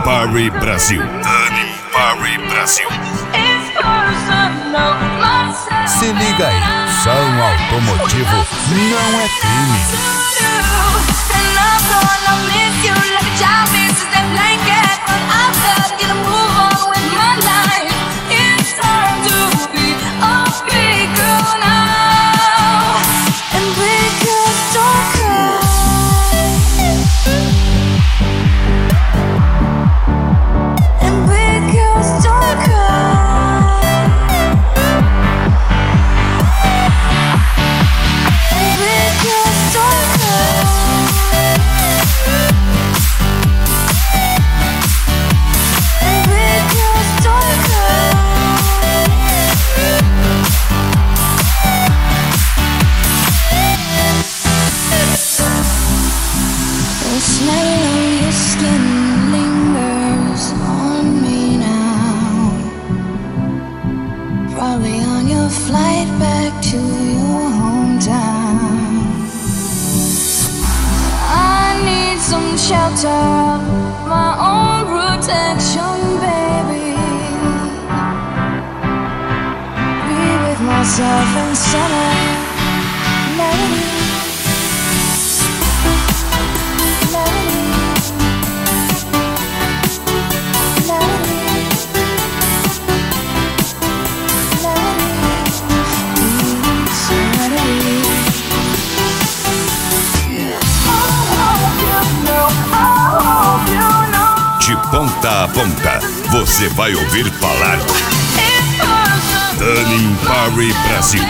Parry Brasil. Dani Parry Brasil. Se liga aí, som automotivo não é crime. Flight back to your hometown. I need some shelter, my own protection, baby. Be with myself and center melody. De ponta a ponta, você vai ouvir falar Dani Parry Brasil.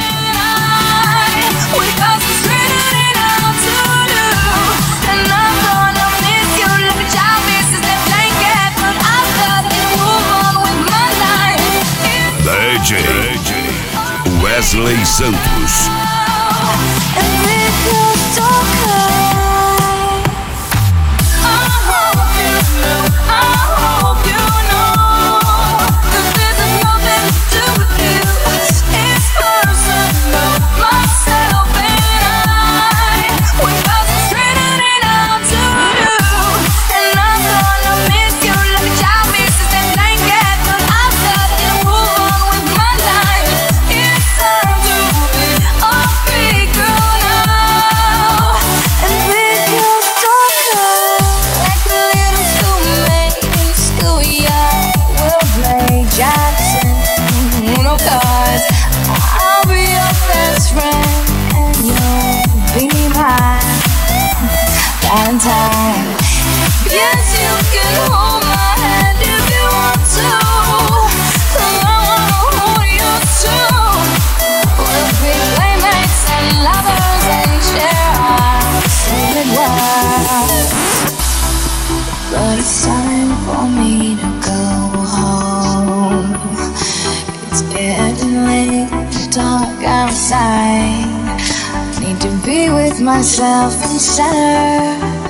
DJ Wesley Santos. Valentine. Yes, you can hold my hand if you want to. I wanna hold you too. We'll be playmates and lovers and share our secret world. But it's time for me to go home. It's getting late, dark outside. Need to be with myself and center.